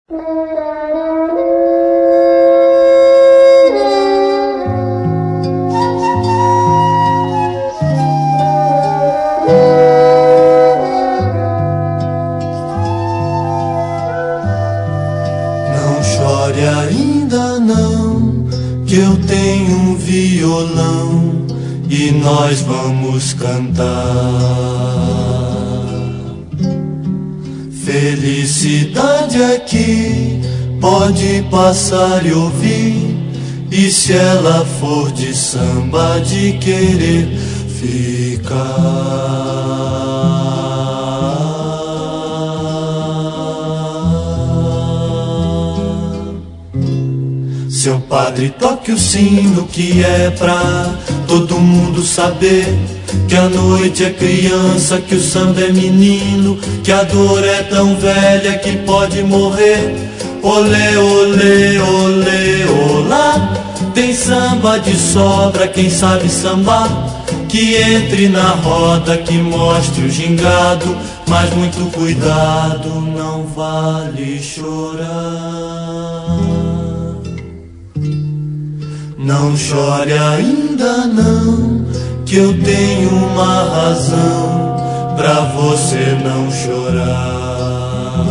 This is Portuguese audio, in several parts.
Não chore ainda não, que eu tenho um violão e nós vamos cantar. Felicidade aqui pode passar e ouvir, e se ela for de samba, de querer ficar. Seu padre, toque o sino, que é pra todo mundo saber que a noite é criança, que o samba é menino, que a dor é tão velha que pode morrer. Olê, olê, olê, olá, tem samba de sobra, quem sabe sambar, que entre na roda, que mostre o gingado, mas muito cuidado, não vale chorar. Não chore ainda não, que eu tenho uma razão pra você não chorar.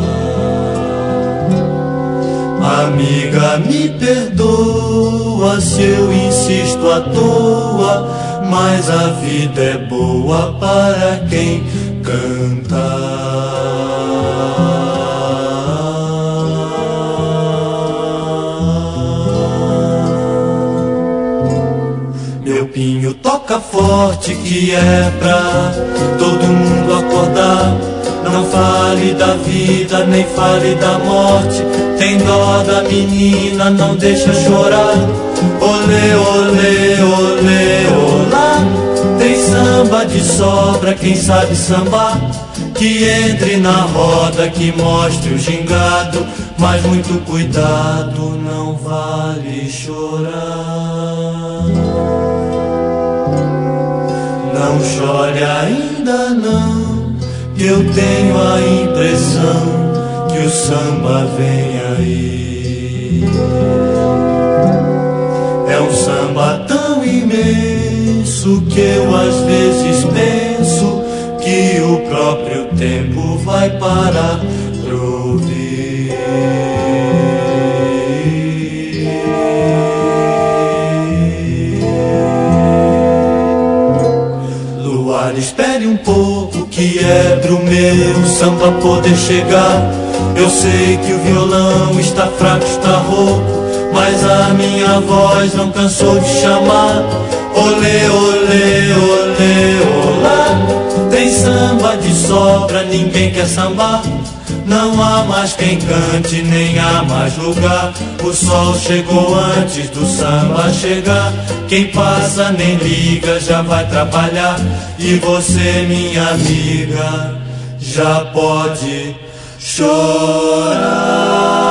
Amiga, me perdoa se eu insisto à toa, mas a vida é boa para quem canta. Meu pinho, toca forte, que é pra todo mundo acordar. Não fale da vida, nem fale da morte, tem dó da menina, não deixa chorar. Olê, olê, olê, olá, tem samba de sobra, quem sabe sambar, que entre na roda, que mostre o gingado, mas muito cuidado, não vale chorar. Não chore ainda não, que eu tenho a impressão que o samba vem aí. É um samba tão imenso que eu às vezes penso que o próprio tempo vai parar pra ouvir. Luar, espere um pouco, que é pro meu samba poder chegar. Eu sei que o violão está fraco, está rouco, mas a minha voz não cansou de chamar. Olê, olê, olê, olá, tem samba de sobra, ninguém quer sambar. Não há mais quem cante, nem há mais lugar. O sol chegou antes do samba chegar. Quem passa nem liga, já vai trabalhar. E você, minha amiga, já pode chorar.